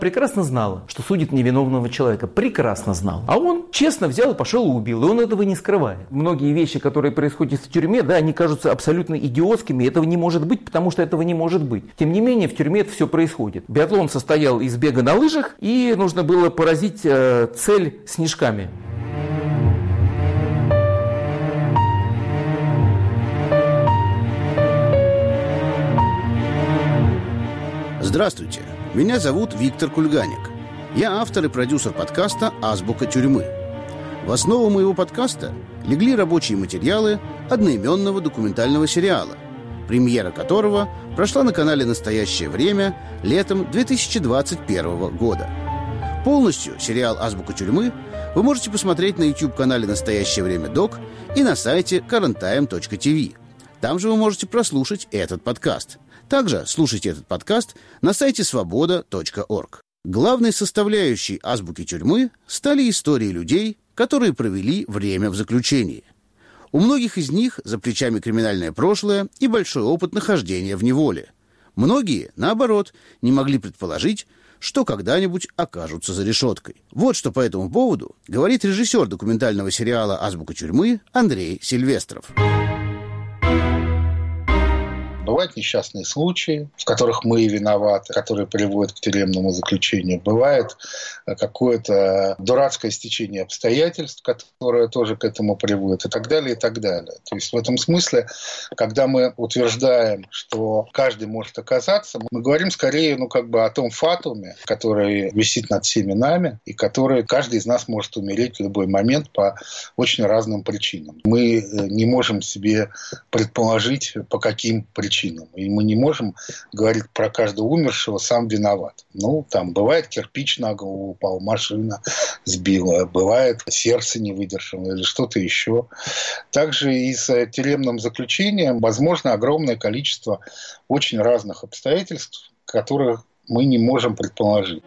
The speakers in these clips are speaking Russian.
прекрасно знала, что судит невиновного человека. Прекрасно знала. А он честно взял и пошел и убил. И он этого не скрывает. Многие вещи, которые происходят в тюрьме, да, они кажутся абсолютно идиотскими. Этого не может быть, потому что этого не может быть. Тем не менее, в тюрьме это все происходит. Биатлон состоял из бега на лыжах, и нужно было поразить цель снежками. Здравствуйте, меня зовут Виктор Кульганик. Я автор и продюсер подкаста «Азбука тюрьмы». В основу моего подкаста легли рабочие материалы одноименного документального сериала, премьера которого прошла на канале «Настоящее время» летом 2021 года. Полностью сериал «Азбука тюрьмы» вы можете посмотреть на YouTube-канале «Настоящее время Док» и на сайте currenttime.tv. Там же вы можете прослушать этот подкаст. Также слушайте этот подкаст на сайте svoboda.org. Главной составляющей азбуки тюрьмы стали истории людей, которые провели время в заключении. У многих из них за плечами криминальное прошлое и большой опыт нахождения в неволе. Многие, наоборот, не могли предположить, что когда-нибудь окажутся за решеткой. Вот что по этому поводу говорит режиссер документального сериала «Азбука тюрьмы» Андрей Сильвестров. Бывают несчастные случаи, в которых мы виноваты, которые приводят к тюремному заключению. Бывает какое-то дурацкое стечение обстоятельств, которое тоже к этому приводит, и так далее, и так далее. То есть в этом смысле, когда мы утверждаем, что каждый может оказаться, мы говорим скорее о том фатуме, который висит над всеми нами, и который каждый из нас может умереть в любой момент по очень разным причинам. Мы не можем себе предположить, по каким причинам. И мы не можем говорить про каждого умершего «сам виноват». Бывает, кирпич на голову упал, машина сбила, бывает, сердце не выдержало или что-то еще. Также и с тюремным заключением возможно огромное количество очень разных обстоятельств, которых мы не можем предположить.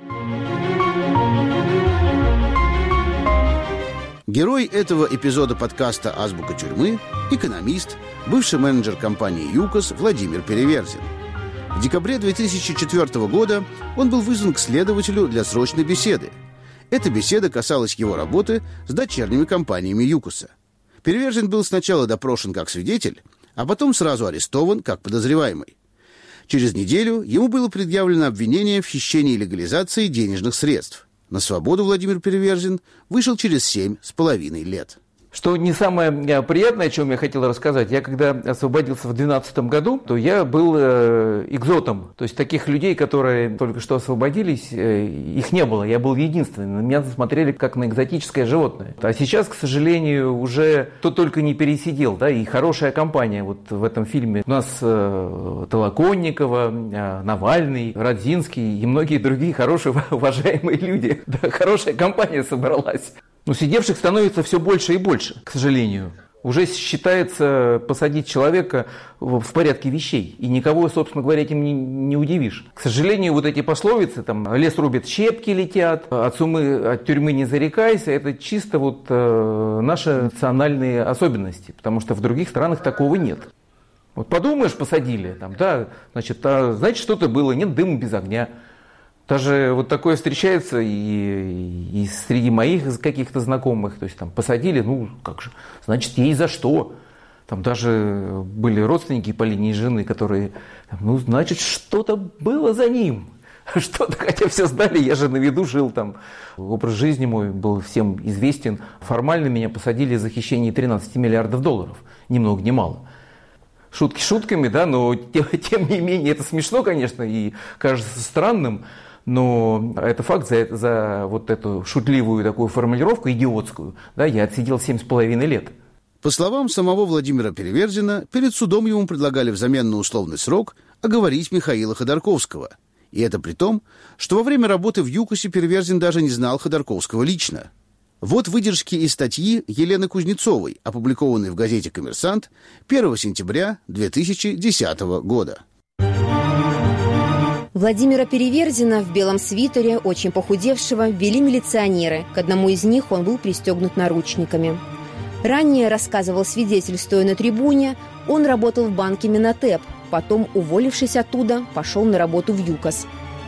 Герой этого эпизода подкаста «Азбука тюрьмы» – экономист, бывший менеджер компании «ЮКОС» Владимир Переверзин. В декабре 2004 года он был вызван к следователю для срочной беседы. Эта беседа касалась его работы с дочерними компаниями «ЮКОСа». Переверзин был сначала допрошен как свидетель, а потом сразу арестован как подозреваемый. Через неделю ему было предъявлено обвинение в хищении и легализации денежных средств. На свободу Владимир Переверзин вышел через 7,5 лет. Что не самое приятное, о чем я хотел рассказать, я когда освободился в 2012 году, то я был экзотом. То есть таких людей, которые только что освободились, их не было. Я был единственный. На меня смотрели как на экзотическое животное. А сейчас, к сожалению, уже кто только не пересидел. Да, и хорошая компания вот в этом фильме. У нас Толоконникова, Навальный, Радзинский и многие другие хорошие, уважаемые люди. Да, хорошая компания собралась. Но сидевших становится все больше и больше, к сожалению. Уже считается посадить человека в порядке вещей. И никого, собственно говоря, этим не удивишь. К сожалению, вот эти пословицы, лес рубит, щепки летят, от тюрьмы не зарекайся, это чисто наши национальные особенности. Потому что в других странах такого нет. Вот подумаешь, посадили, значит, что-то было, нет дыма без огня. Даже вот такое встречается и среди моих каких-то знакомых. То есть посадили, значит, ей за что. Даже были родственники по линии жены, которые, значит, что-то было за ним. Что-то, хотя все знали, я же на виду жил там. Образ жизни мой был всем известен. Формально меня посадили за хищение 13 миллиардов долларов. Ни много ни мало. Шутки шутками, да, но тем не менее, это смешно, конечно, и кажется странным. Но это факт, за вот эту шутливую такую формулировку, идиотскую, да, я отсидел 7,5 лет. По словам самого Владимира Переверзина, перед судом ему предлагали взамен на условный срок оговорить Михаила Ходорковского. И это при том, что во время работы в ЮКОСе Переверзин даже не знал Ходорковского лично. Вот выдержки из статьи Елены Кузнецовой, опубликованной в газете «Коммерсант» 1 сентября 2010 года. Владимира Переверзина в белом свитере, очень похудевшего, ввели милиционеры. К одному из них он был пристегнут наручниками. Ранее, рассказывал свидетель, стоя на трибуне, он работал в банке Минотеп. Потом, уволившись оттуда, пошел на работу в ЮКОС.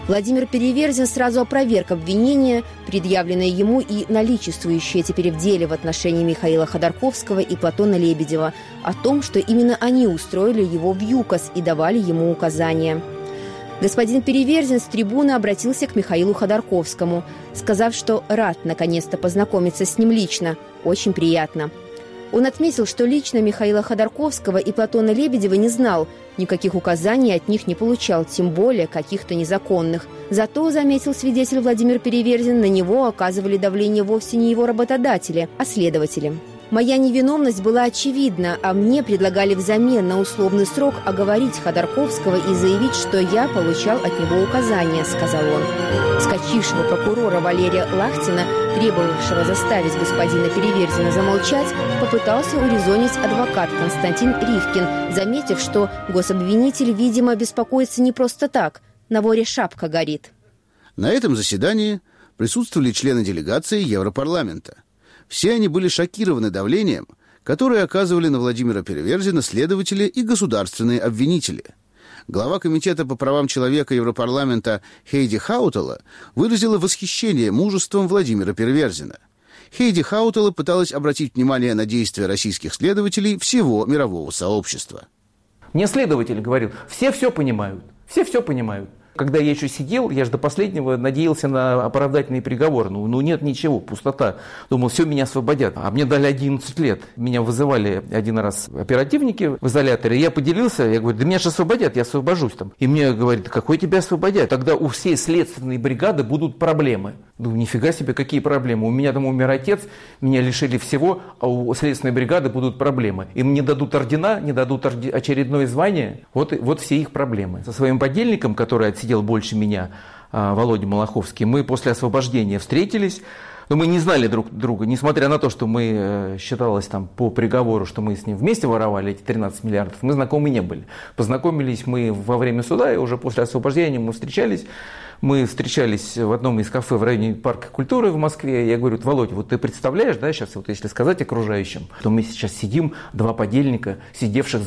Владимир Переверзин сразу опроверг обвинения, предъявленные ему и наличествующие теперь в деле в отношении Михаила Ходорковского и Платона Лебедева, о том, что именно они устроили его в ЮКОС и давали ему указания. Господин Переверзин с трибуны обратился к Михаилу Ходорковскому, сказав, что рад наконец-то познакомиться с ним лично. Очень приятно. Он отметил, что лично Михаила Ходорковского и Платона Лебедева не знал, никаких указаний от них не получал, тем более каких-то незаконных. Зато, заметил свидетель Владимир Переверзин, на него оказывали давление вовсе не его работодатели, а следователи. «Моя невиновность была очевидна, а мне предлагали взамен на условный срок оговорить Ходорковского и заявить, что я получал от него указания», — сказал он. Вскочившего прокурора Валерия Лахтина, требовавшего заставить господина Переверзина замолчать, попытался урезонить адвокат Константин Ривкин, заметив, что гособвинитель, видимо, беспокоится не просто так, на воре шапка горит. На этом заседании присутствовали члены делегации Европарламента. Все они были шокированы давлением, которое оказывали на Владимира Переверзина следователи и государственные обвинители. Глава Комитета по правам человека Европарламента Хейди Хаутала выразила восхищение мужеством Владимира Переверзина. Хейди Хаутала пыталась обратить внимание на действия российских следователей всего мирового сообщества. Мне следователь говорил, все понимают, все понимают. Когда я еще сидел, я же до последнего надеялся на оправдательный приговор. Ну нет ничего, пустота. Думал, все, меня освободят. А мне дали 11 лет. Меня вызывали один раз оперативники в изоляторе. Я поделился, я говорю, да меня же освободят, я освобожусь там. И мне говорят, какой тебя освободят? Тогда у всей следственной бригады будут проблемы. Думаю, нифига себе, какие проблемы. У меня там умер отец, меня лишили всего, а у следственной бригады будут проблемы. Им не дадут ордена, не дадут очередное звание. Вот все их проблемы. Со своим подельником, который отсидел больше меня, Володя Малаховский, мы после освобождения встретились. Но мы не знали друг друга, несмотря на то, что мы, считалось там по приговору, что мы с ним вместе воровали эти 13 миллиардов, мы знакомы не были. Познакомились мы во время суда, и уже после освобождения мы встречались. Мы встречались в одном из кафе в районе Парка культуры в Москве. Я говорю, Володь, вот ты представляешь, да, сейчас вот если сказать окружающим, то мы сейчас сидим, два подельника, сидевших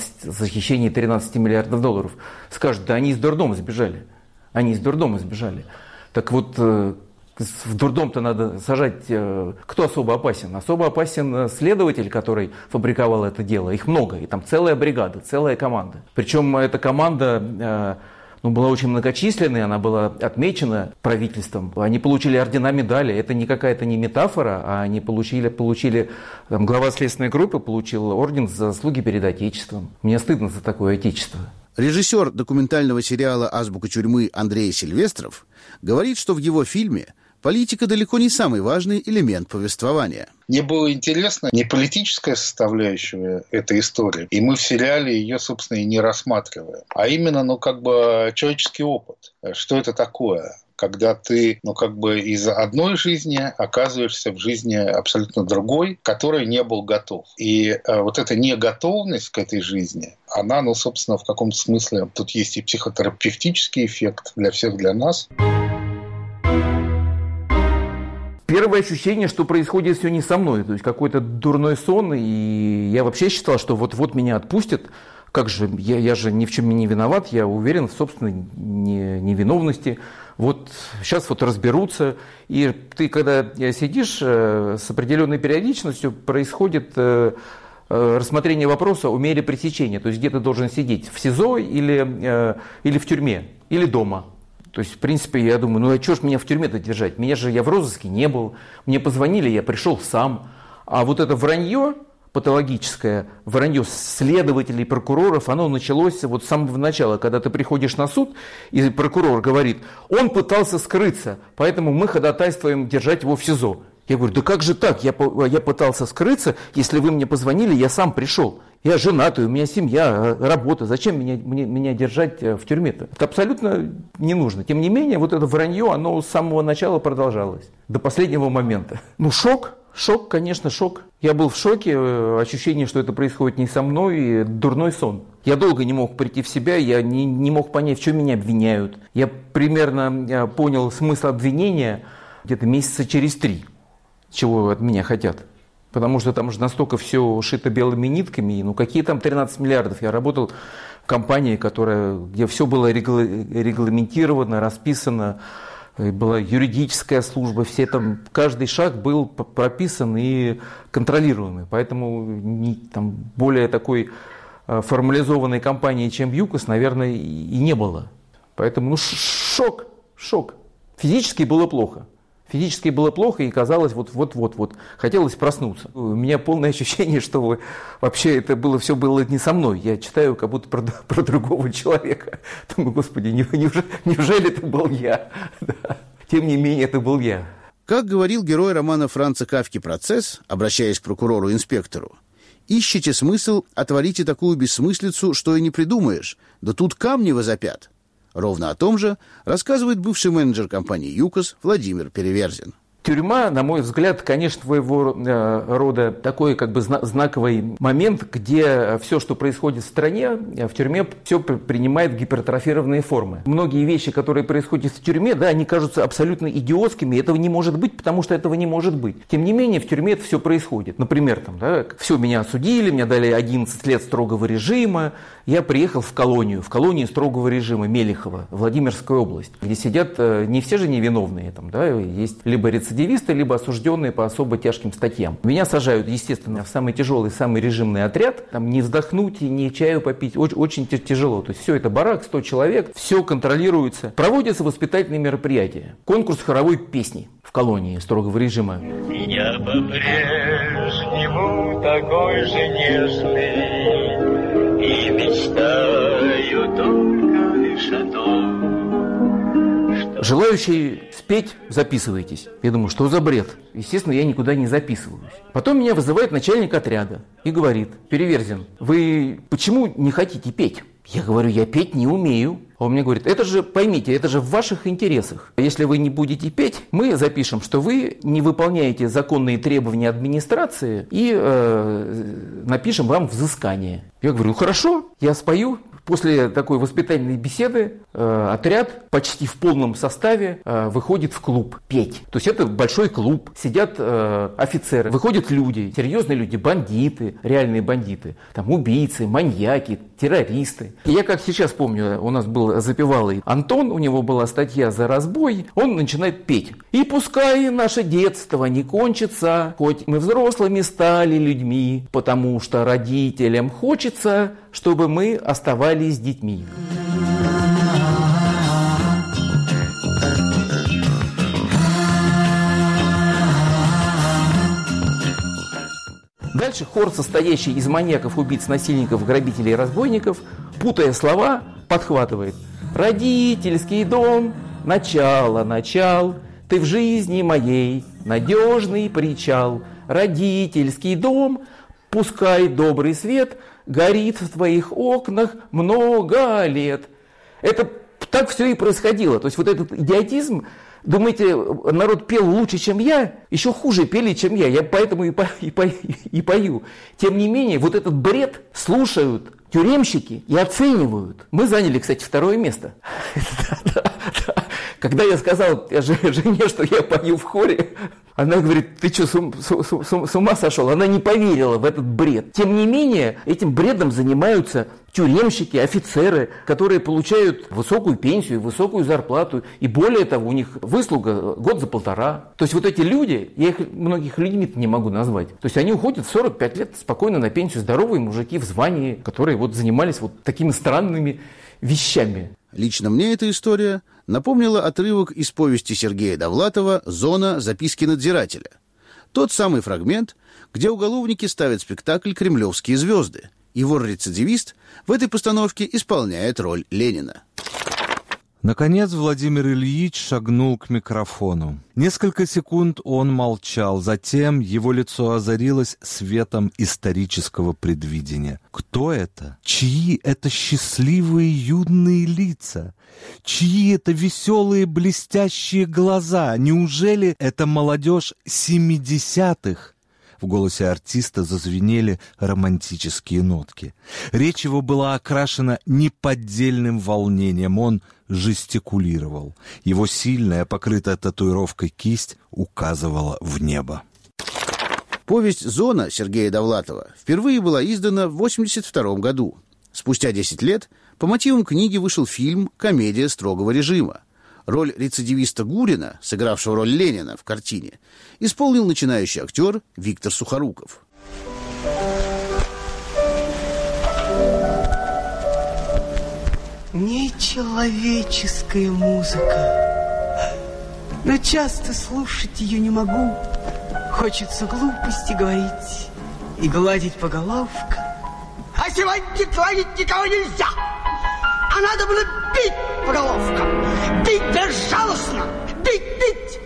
за хищение 13 миллиардов долларов. Скажут, да они из дурдома сбежали. Они из дурдома сбежали. Так вот, в дурдом-то надо сажать... Кто особо опасен? Особо опасен следователь, который фабриковал это дело. Их много, и там целая бригада, целая команда. Причем эта команда... была очень многочисленной, она была отмечена правительством. Они получили ордена, медали. Это не какая-то не метафора, а они получили там, глава следственной группы получил орден за заслуги перед Отечеством. Мне стыдно за такое Отечество. Режиссер документального сериала «Азбука тюрьмы» Андрей Сильвестров говорит, что в его фильме политика далеко не самый важный элемент повествования. Мне было интересно не политическая составляющая этой истории, и мы в сериале ее, собственно, и не рассматриваем, а именно, человеческий опыт. Что это такое? Когда ты, из одной жизни оказываешься в жизни абсолютно другой, которой не был готов. И вот эта неготовность к этой жизни, она, собственно, в каком-то смысле, тут есть и психотерапевтический эффект для всех, для нас. Первое ощущение, что происходит все не со мной, то есть какой-то дурной сон, и я вообще считал, что вот меня отпустят. Как же, я же ни в чем не виноват, я уверен в собственной невиновности. Вот сейчас разберутся. И ты, когда сидишь, с определенной периодичностью происходит рассмотрение вопроса о мере пресечения. То есть где ты должен сидеть, в СИЗО или в тюрьме, или дома. То есть, в принципе, я думаю, а что ж меня в тюрьме-то держать? Я в розыске не был. Мне позвонили, я пришел сам. А вот это вранье, патологическое вранье следователей, прокуроров, оно началось с самого начала, когда ты приходишь на суд, и прокурор говорит, он пытался скрыться, поэтому мы ходатайствуем держать его в СИЗО. Я говорю, да как же так? Я пытался скрыться, если вы мне позвонили, я сам пришел. Я женатый, у меня семья, работа. Зачем меня держать в тюрьме-то? Это абсолютно не нужно. Тем не менее, вот это вранье, оно с самого начала продолжалось. До последнего момента. Шок, конечно, шок. Я был в шоке, ощущение, что это происходит не со мной, и дурной сон. Я долго не мог прийти в себя, я не мог понять, в чем меня обвиняют. Я примерно понял смысл обвинения где-то месяца через 3, чего от меня хотят. Потому что там же настолько все шито белыми нитками, какие там 13 миллиардов. Я работал компания, где все было регламентировано, расписано, была юридическая служба, каждый шаг был прописан и контролируемый. Поэтому более такой формализованной компании, чем ЮКОС, наверное, и не было. Поэтому шок. Физически было плохо. И казалось, вот, хотелось проснуться. У меня полное ощущение, что вообще все было не со мной. Я читаю как будто про другого человека. Думаю, господи, неужели это был я? Да. Тем не менее, это был я. Как говорил герой романа Франца Кафки «Процесс», обращаясь к прокурору-инспектору, «Ищете смысл, отворите такую бессмыслицу, что и не придумаешь, да тут камни возопят». Ровно о том же рассказывает бывший менеджер компании ЮКОС Владимир Переверзин. Тюрьма, на мой взгляд, конечно, своего рода такой знаковый момент, где все, что происходит в стране, в тюрьме все принимает гипертрофированные формы. Многие вещи, которые происходят в тюрьме, да, они кажутся абсолютно идиотскими, этого не может быть, потому что этого не может быть. Тем не менее, в тюрьме это все происходит. Например, все, меня осудили, мне дали 11 лет строгого режима, я приехал в колонию строгого режима Мелихова, Владимирская область, где сидят не все же невиновные, есть либо рецидивисты, либо осужденные по особо тяжким статьям. Меня сажают, естественно, в самый тяжелый, самый режимный отряд, не вздохнуть и не чаю попить, очень тяжело. То есть все это барак, 100 человек, все контролируется. Проводятся воспитательные мероприятия, конкурс хоровой песни в колонии строгого режима. Я по-прежнему такой же нежный и мечтаю только лишь о том, что... Желающие спеть, записывайтесь. Я думаю, что за бред? Естественно, я никуда не записываюсь. Потом меня вызывает начальник отряда и говорит: Переверзин, вы почему не хотите петь? Я говорю, я петь не умею. А он мне говорит, поймите, это же в ваших интересах. Если вы не будете петь, мы запишем, что вы не выполняете законные требования администрации и напишем вам взыскание. Я говорю, хорошо, я спою. После такой воспитательной беседы отряд почти в полном составе выходит в клуб петь. То есть это большой клуб, сидят офицеры, выходят люди, серьезные люди, бандиты, реальные бандиты, убийцы, маньяки, террористы. И я как сейчас помню, у нас был запевалый Антон, у него была статья за разбой, он начинает петь. И пускай наше детство не кончится, хоть мы взрослыми стали людьми, потому что родителям хочется, чтобы мы оставались с детьми. Дальше хор, состоящий из маньяков, убийц, насильников, грабителей и разбойников, путая слова, подхватывает. Родительский дом, начал, ты в жизни моей надежный причал. Родительский дом, пускай добрый свет горит в твоих окнах много лет. Это так все и происходило. То есть вот этот идиотизм, думаете, народ пел лучше, чем я? Еще хуже пели, чем я. Я поэтому и пою. Тем не менее, вот этот бред слушают тюремщики и оценивают. Мы заняли, кстати, 2 место. Когда я сказал жене, что я пою в хоре, она говорит, ты что, с ума сошел? Она не поверила в этот бред. Тем не менее, этим бредом занимаются тюремщики, офицеры, которые получают высокую пенсию, высокую зарплату. И более того, у них выслуга год за 1,5. То есть вот эти люди, я их многих людьми-то не могу назвать. То есть они уходят в 45 лет спокойно на пенсию, здоровые мужики в звании, которые занимались такими странными вещами. Лично мне эта история напомнила отрывок из повести Сергея Довлатова «Зона. Записки надзирателя». Тот самый фрагмент, где уголовники ставят спектакль «Кремлевские звезды», и вор-рецидивист в этой постановке исполняет роль Ленина. Наконец Владимир Ильич шагнул к микрофону. Несколько секунд он молчал, затем его лицо озарилось светом исторического предвидения. Кто это? Чьи это счастливые юные лица? Чьи это веселые блестящие глаза? Неужели это молодежь 70-х? В голосе артиста зазвенели романтические нотки. Речь его была окрашена неподдельным волнением. Он жестикулировал. Его сильная, покрытая татуировкой кисть указывала в небо. Повесть «Зона» Сергея Довлатова впервые была издана в 1982 году. Спустя 10 лет по мотивам книги вышел фильм «Комедия строгого режима». Роль рецидивиста Гурина, сыгравшего роль Ленина в картине, исполнил начинающий актер Виктор Сухоруков. Нечеловеческая музыка, но часто слушать ее не могу. Хочется глупости говорить и гладить по головкам. А сегодня гладить никого нельзя, а надо было бить по головкам. Бить безжалостно, бить.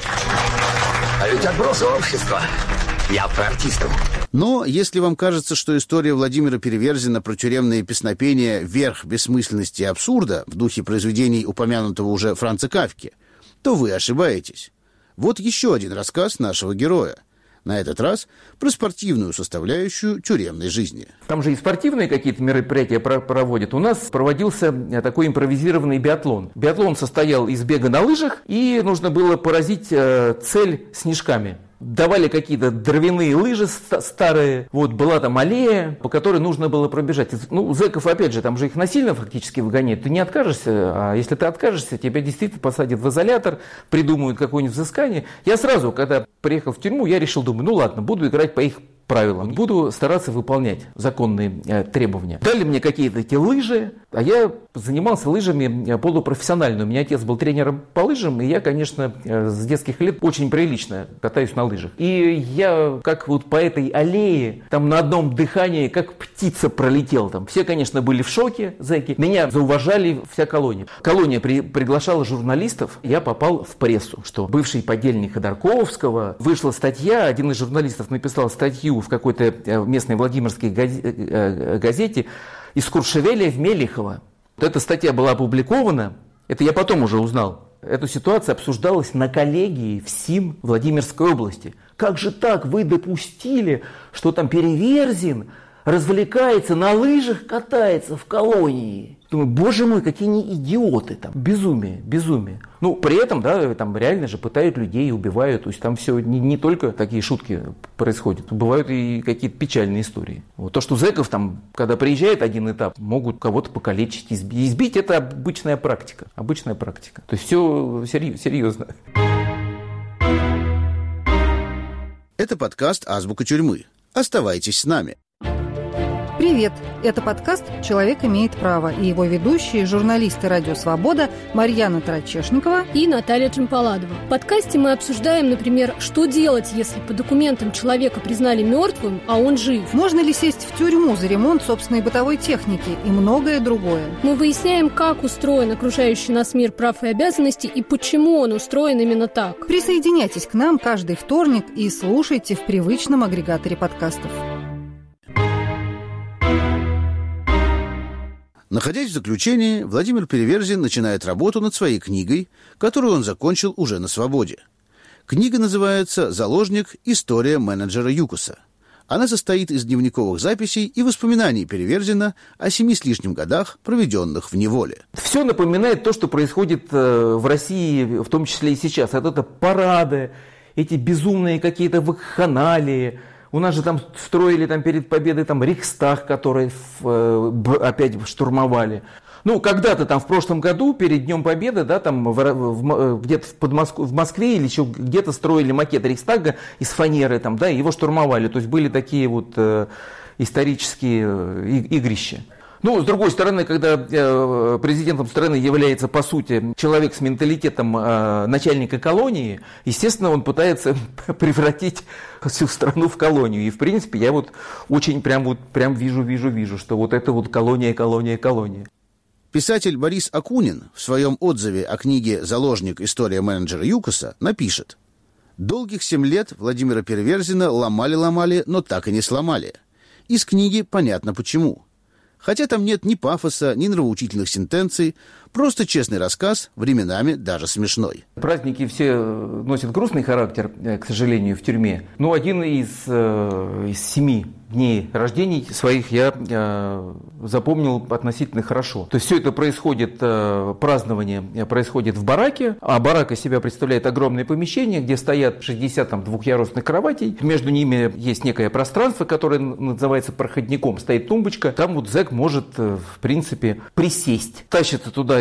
А ведь отбросы общества. Я про артистов. Но если вам кажется, что история Владимира Переверзина про тюремные песнопения – верх бессмысленности и абсурда в духе произведений упомянутого уже Франца Кафки, то вы ошибаетесь. Вот еще один рассказ нашего героя. На этот раз про спортивную составляющую тюремной жизни. Там же и спортивные какие-то мероприятия проводят. У нас проводился такой импровизированный биатлон. Биатлон состоял из бега на лыжах, и нужно было поразить цель снежками. Давали какие-то дровяные лыжи старые, вот была там аллея, по которой нужно было пробежать. Ну, зэков, опять же, там же их насильно фактически выгоняют, ты не откажешься, а если ты откажешься, тебя действительно посадят в изолятор, придумают какое-нибудь взыскание. Я сразу, когда приехал в тюрьму, я решил, думаю, ну ладно, буду играть по их правилам, буду стараться выполнять законные требования. Дали мне какие-то эти лыжи, а я занимался лыжами полупрофессионально. У меня отец был тренером по лыжам, и я, конечно, с детских лет очень прилично катаюсь на лыжах. И я, как вот по этой аллее, там на одном дыхании, как птица пролетел там. Все, конечно, были в шоке, зэки. Меня зауважали вся колония. Колония приглашала журналистов, я попал в прессу, что бывший подельник Ходорковского, вышла статья, один из журналистов написал статью в какой-то местной Владимирской газете из Куршевеля в Мелихово. Вот эта статья была опубликована, это я потом уже узнал. Эта ситуация обсуждалась на коллегии в СИМ Владимирской области. Как же так, вы допустили, что там Переверзин развлекается, на лыжах катается в колонии? Думаю, боже мой, какие они идиоты там. Безумие. Ну, при этом, да, там реально же пытают людей, убивают. То есть там все не только такие шутки происходят. Бывают и какие-то печальные истории. Вот. То, что зэков там, когда приезжает один этап, могут кого-то покалечить, избить, это обычная практика. То есть все серьезно. Это подкаст «Азбука тюрьмы». Оставайтесь с нами. Привет! Это подкаст «Человек имеет право» и его ведущие, журналисты «Радио Свобода» Марьяна Тарачешникова и Наталья Джампаладова. В подкасте мы обсуждаем, например, что делать, если по документам человека признали мертвым, а он жив. Можно ли сесть в тюрьму за ремонт собственной бытовой техники и многое другое. Мы выясняем, как устроен окружающий нас мир прав и обязанностей и почему он устроен именно так. Присоединяйтесь к нам каждый вторник и слушайте в привычном агрегаторе подкастов. Находясь в заключении, Владимир Переверзин начинает работу над своей книгой, которую он закончил уже на свободе. Книга называется «Заложник. История менеджера ЮКОСа». Она состоит из дневниковых записей и воспоминаний Переверзина о 7 с лишним годах, проведенных в неволе. Все напоминает то, что происходит в России, в том числе и сейчас. Это парады, эти безумные какие-то вакханалии. У нас же там строили перед победой Рейхстаг, который опять штурмовали. Ну, когда-то там в прошлом году, перед Днем Победы, да, там где-то в Москве или еще где-то строили макет Рейхстага из фанеры, там, да, и его штурмовали. То есть были такие вот исторические игрища. Ну, с другой стороны, когда президентом страны является, по сути, человек с менталитетом начальника колонии, естественно, он пытается превратить всю страну в колонию. И, в принципе, я вот очень прям вижу, что вот это вот колония. Писатель Борис Акунин в своем отзыве о книге «Заложник. История менеджера ЮКОСа» напишет: «Долгих 7 лет Владимира Переверзина ломали, но так и не сломали. Из книги понятно почему. Хотя там нет ни пафоса, ни нравоучительных сентенций, просто честный рассказ, временами даже смешной». Праздники все носят грустный характер, к сожалению, в тюрьме. Но один из 7 дней рождений своих я запомнил относительно хорошо. То есть все это происходит, празднование происходит в бараке, а барак из себя представляет огромное помещение, где стоят 60 двухъярусных кроватей. Между ними есть некое пространство, которое называется проходником. Стоит тумбочка, там вот зэк может, в принципе, присесть. Тащится туда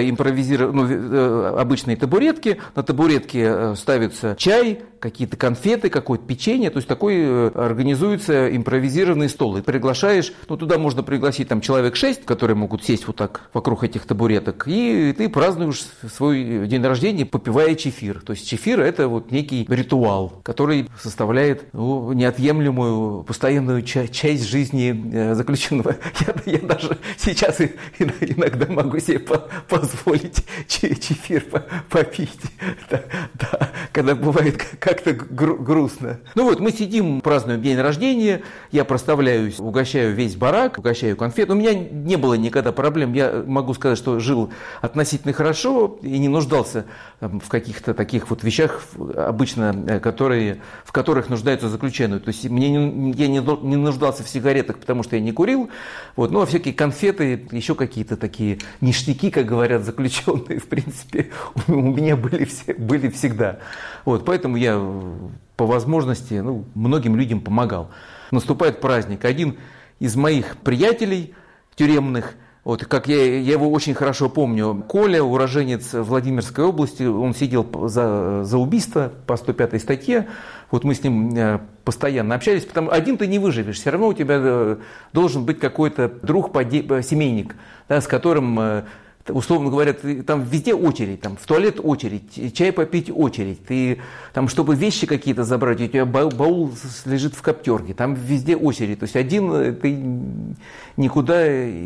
обычные табуретки, на табуретке ставится чай, какие-то конфеты, какое-то печенье, то есть такой организуется импровизированный стол. И приглашаешь, туда можно пригласить там человек 6, которые могут сесть вот так вокруг этих табуреток, и ты празднуешь свой день рождения, попивая чефир. То есть чефир – это вот некий ритуал, который составляет неотъемлемую, постоянную часть жизни заключенного. Я даже сейчас иногда могу себе позволить чефир попить, да, когда бывает как-то грустно. Мы сидим, празднуем день рождения, я проставляюсь, угощаю весь барак, угощаю конфет. У меня не было никогда проблем, я могу сказать, что жил относительно хорошо и не нуждался в каких-то таких вот вещах, обычно, в которых нуждаются заключенные. То есть я не нуждался в сигаретах, потому что я не курил, а всякие конфеты, еще какие-то такие ништяки, как говорят заключенные, в принципе, у меня были всегда. Поэтому я по возможности многим людям помогал. Наступает праздник. Один из моих приятелей тюремных, как я его очень хорошо помню, Коля, уроженец Владимирской области, он сидел за убийство по 105-й статье. Мы с ним постоянно общались, потому что один ты не выживешь, все равно у тебя должен быть какой-то друг, семейник, с которым, условно говоря, там везде очередь, там в туалет очередь, чай попить очередь, ты там, чтобы вещи какие-то забрать, у тебя баул лежит в коптерке, там везде очередь, то есть один ты никуда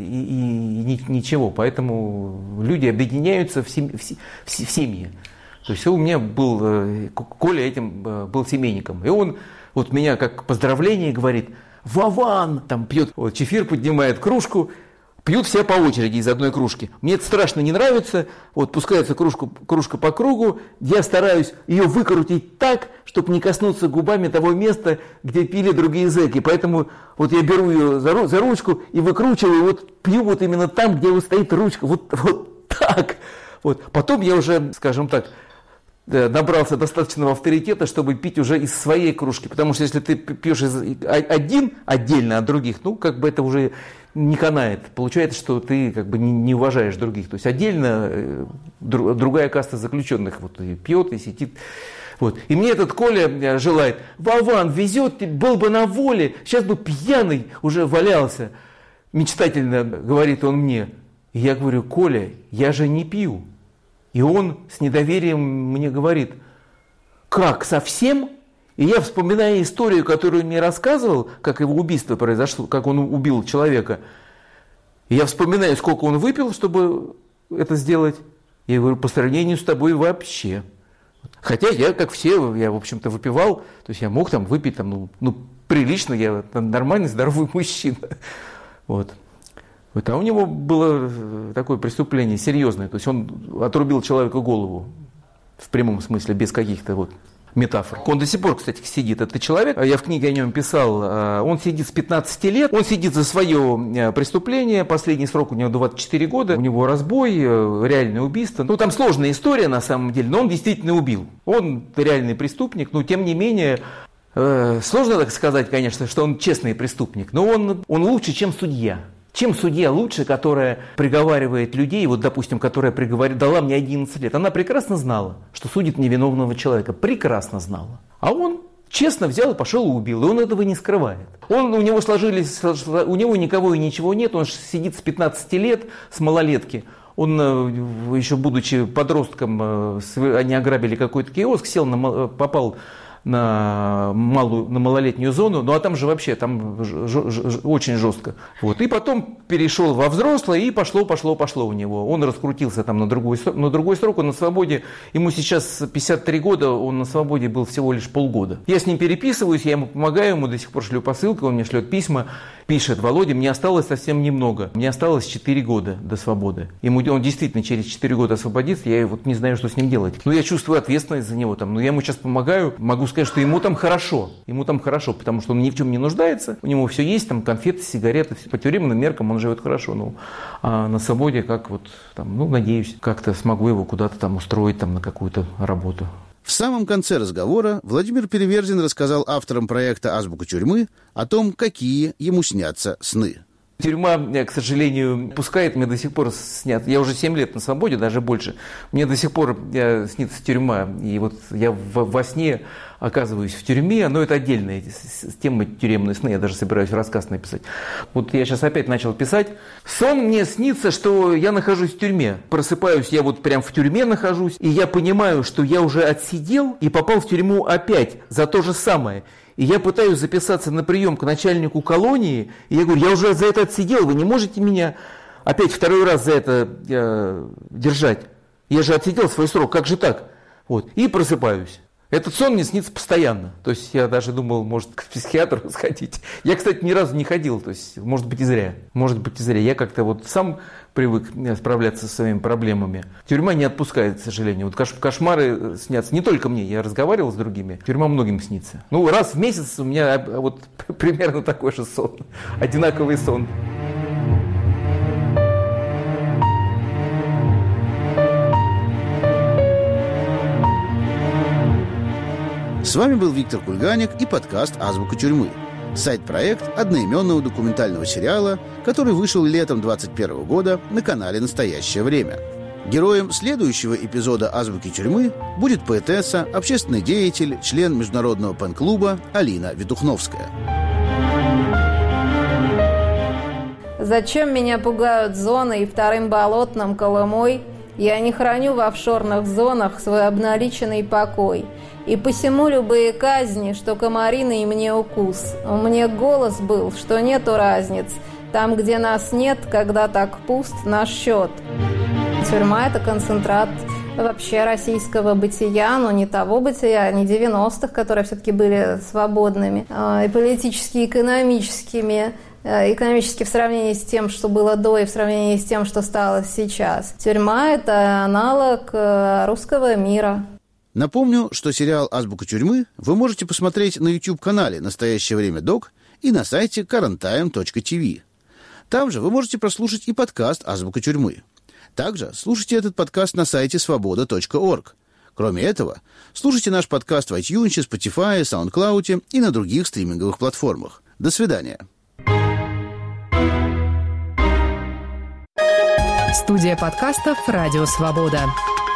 и ничего, поэтому люди объединяются в семье. То есть у меня Коля этим был семейником, и он меня как поздравление говорит: «Вован!» Там пьет чефир, поднимает кружку. Пьют все по очереди из одной кружки. Мне это страшно не нравится. Пускается кружка по кругу. Я стараюсь ее выкрутить так, чтобы не коснуться губами того места, где пили другие зэки. Поэтому я беру ее за ручку и выкручиваю, пью именно там, где стоит ручка. Вот так. Потом я уже, скажем так, набрался достаточного авторитета, чтобы пить уже из своей кружки. Потому что если ты пьешь один отдельно от других, это уже не канает. Получается, что ты не уважаешь других. То есть отдельно другая каста заключенных и пьет, и сидит. И мне этот Коля желает: «Вован, везет, ты был бы на воле, сейчас бы пьяный уже валялся». Мечтательно говорит он мне. И я говорю: «Коля, я же не пью». И он с недоверием мне говорит: «Как, совсем?» И я вспоминаю историю, которую он мне рассказывал, как его убийство произошло, как он убил человека. И я вспоминаю, сколько он выпил, чтобы это сделать. И я говорю: «По сравнению с тобой вообще». Хотя я, как все, я, в общем-то, выпивал. То есть я мог выпить прилично, я нормальный, здоровый мужчина. А у него было такое преступление серьезное. То есть он отрубил человеку голову в прямом смысле, без каких-то метафор. Он до сих пор, кстати, сидит, этот человек. Я в книге о нем писал. Он сидит с 15 лет. Он сидит за свое преступление. Последний срок у него 24 года. У него разбой, реальное убийство. Там сложная история на самом деле, но он действительно убил. Он реальный преступник, но тем не менее... Сложно так сказать, конечно, что он честный преступник, но он лучше, чем судья. Чем судья лучше, которая приговаривает людей, допустим, которая дала мне 11 лет. Она прекрасно знала, что судит невиновного человека. Прекрасно знала. А он честно взял и пошел и убил. И он этого не скрывает. У него никого и ничего нет. Он сидит с 15 лет, с малолетки. Он, еще будучи подростком, они ограбили какой-то киоск, попал на малолетнюю зону, а там же вообще очень жестко. И потом перешел во взрослое, и пошло у него. Он раскрутился на другой срок, он на свободе, ему сейчас 53 года, он на свободе был всего лишь полгода. Я с ним переписываюсь, я ему помогаю, ему до сих пор шлю посылку, он мне шлет письма, пишет: «Володя, мне осталось совсем немного, мне осталось 4 года до свободы». Он действительно через 4 года освободится, я не знаю, что с ним делать. Я чувствую ответственность за него, я ему сейчас помогаю, могу сказать, что ему там хорошо. Ему там хорошо, потому что он ни в чем не нуждается. У него все есть, там конфеты, сигареты. По тюремным меркам он живет хорошо. Ну, а на свободе, как вот, там, ну, надеюсь, как-то смогу его куда-то там устроить там, на какую-то работу. В самом конце разговора Владимир Переверзин рассказал авторам проекта «Азбука тюрьмы» о том, какие ему снятся сны. Тюрьма, к сожалению, пускает, мне до сих пор снят. Я уже 7 лет на свободе, даже больше. Мне до сих пор снится тюрьма. И вот я во сне оказываюсь в тюрьме, но это отдельная тема тюремные сны. Я даже собираюсь рассказ написать. Вот я сейчас опять начал писать. Сон мне снится, что я нахожусь в тюрьме. Просыпаюсь, я вот прям в тюрьме нахожусь. И я понимаю, что я уже отсидел и попал в тюрьму опять за то же самое. И я пытаюсь записаться на прием к начальнику колонии, и я говорю, я уже за это отсидел, вы не можете меня опять второй раз за это держать? Я же отсидел свой срок, как же так? Вот. И просыпаюсь. Этот сон мне снится постоянно. То есть я даже думал, может, к психиатру сходить. Я, кстати, ни разу не ходил, то есть, может быть, и зря. Может быть, и зря. Я как-то вот сам привык справляться со своими проблемами. Тюрьма не отпускает, к сожалению. Вот кошмары снятся не только мне, я разговаривал с другими. Тюрьма многим снится. Ну, раз в месяц у меня вот примерно такой же сон. Одинаковый сон. С вами был Виктор Кульганик и подкаст «Азбука тюрьмы». Сайт-проект одноименного документального сериала, который вышел летом 2021 года на канале «Настоящее время». Героем следующего эпизода «Азбуки тюрьмы» будет поэтесса, общественный деятель, член международного пен-клуба Алина Ветухновская. Зачем меня пугают зоны и вторым болотным Колымой? Я не храню в офшорных зонах свой обналиченный покой. И посему любые казни, что комариный мне укус. У меня голос был, что нету разниц. Там, где нас нет, когда так пуст наш счет. Тюрьма – это концентрат вообще российского бытия, но не того бытия, не 90-х, которые все-таки были свободными, и политически, и экономическими. Экономически в сравнении с тем, что было до, и в сравнении с тем, что стало сейчас. Тюрьма – это аналог русского мира. Напомню, что сериал «Азбука тюрьмы» вы можете посмотреть на YouTube-канале «Настоящее время Док» и на сайте currenttime.tv. Там же вы можете прослушать и подкаст «Азбука тюрьмы». Также слушайте этот подкаст на сайте svoboda.org. Кроме этого, слушайте наш подкаст в iTunes, Spotify, SoundCloud и на других стриминговых платформах. До свидания. Студия подкастов «Радио Свобода».